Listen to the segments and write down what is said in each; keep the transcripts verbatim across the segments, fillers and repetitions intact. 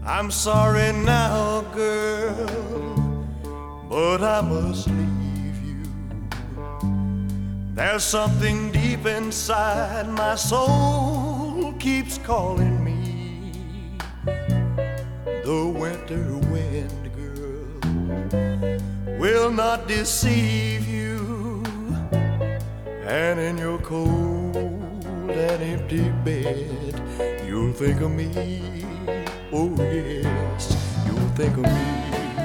I'm sorry now, girl, but I must leave you. There's something deep inside my soul keeps calling me. The winter wind, girl, will not deceive you. And in your cold and empty bed, you'll think of me. Oh yes, you'll think of me.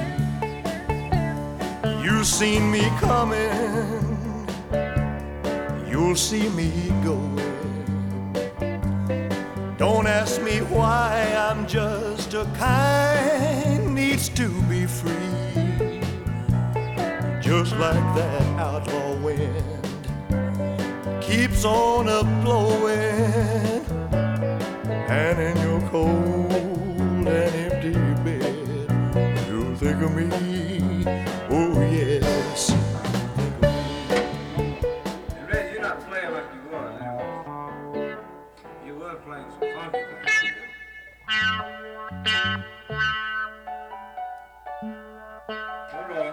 You've seen me coming, you'll see me going. Don't ask me why, I'm just a kind needs to be free. Just like that outlaw wind keeps on a blowing. And in your cold and empty bed, you'll think of me. Oh yes, think of me. And Red, you're not playing like you were. You were playing some funky things. All right.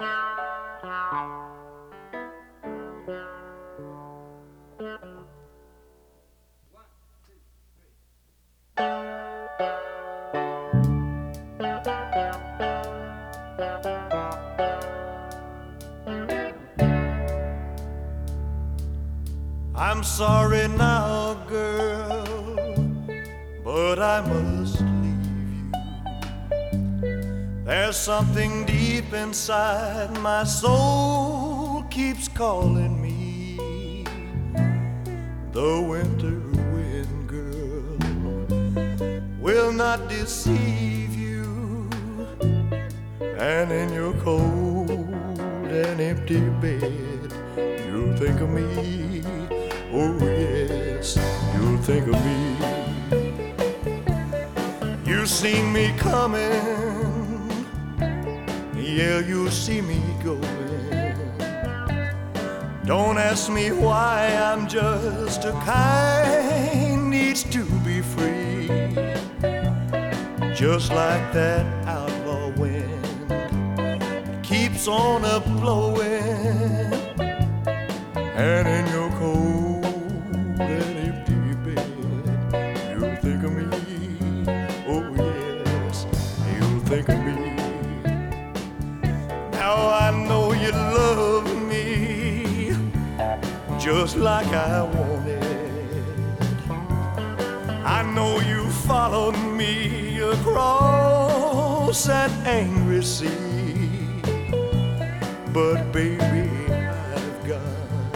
I'm sorry now, girl, but I must leave you. There's something deep inside my soul keeps calling me. The winter wind, girl, will not deceive you. And in your cold and empty bed, you'll think of me. Oh yes, you'll think of me. You've seen me coming, yeah, you'll see me going. Don't ask me why, I'm just a kind needs to be free. Just like that outlaw wind keeps on a blowing. And in your cold and empty bed, you'll think of me. Oh yes, you'll think of me. Now I know you love me just like I wanted. I know you followed me across that angry sea. But baby, I've got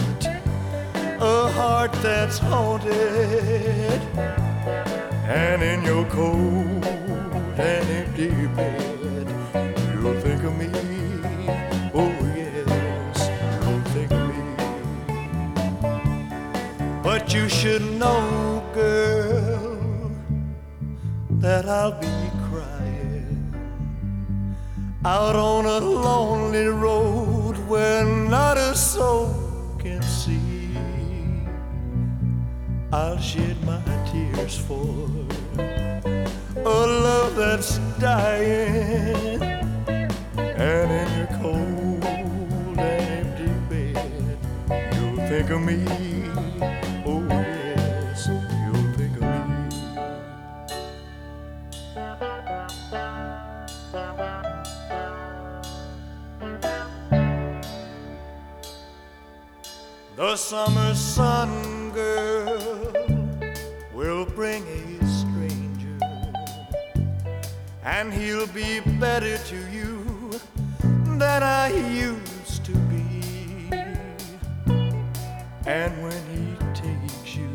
a heart that's haunted. And in your cold and empty bed, you'll think of me. Oh yes, you'll think of me. But you should know, girl, that I'll be crying out on a lonely road where not a soul can see. I'll shed my tears for a love that's dying. And in your cold and empty bed, you'll think of me. Oh yes, you'll think of me. The summer sun, girl, will bring a stranger, and he'll be better to you than I used to be. And when he takes you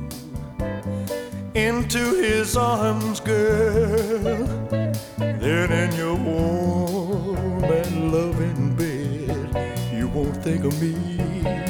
into his arms, girl, then in your warm and loving bed, you won't think of me.